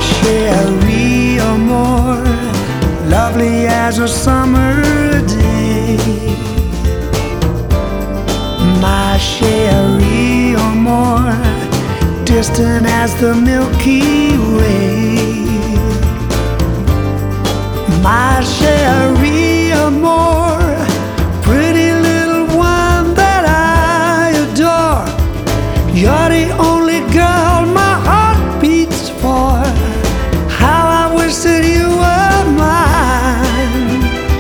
Cherie Amour, lovely as a summer day. My Cherie Amour, distant as the Milky Way. My Cherie Amour, pretty little one that I adore. You're the only girl my heart beats for. How I wish that you were mine.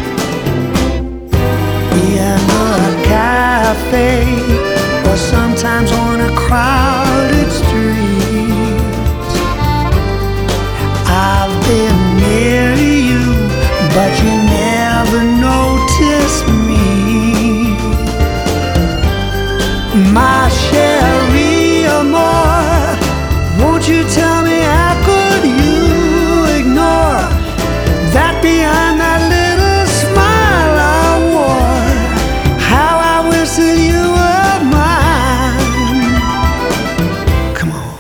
In a cafe, or sometimes on a crowded street, I've been near you, but you never notice me. My Cherie Amour, won't you tell me how could you ignore that behind that little smile I wore? How I wish that you were mine. Come on.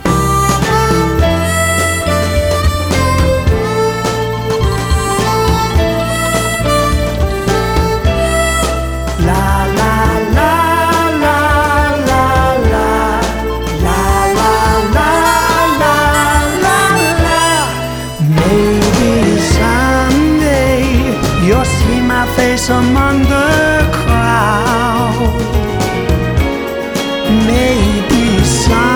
La la la la la la la la la la la. Maybe someday you'll see my face among the crowd. Maybe someday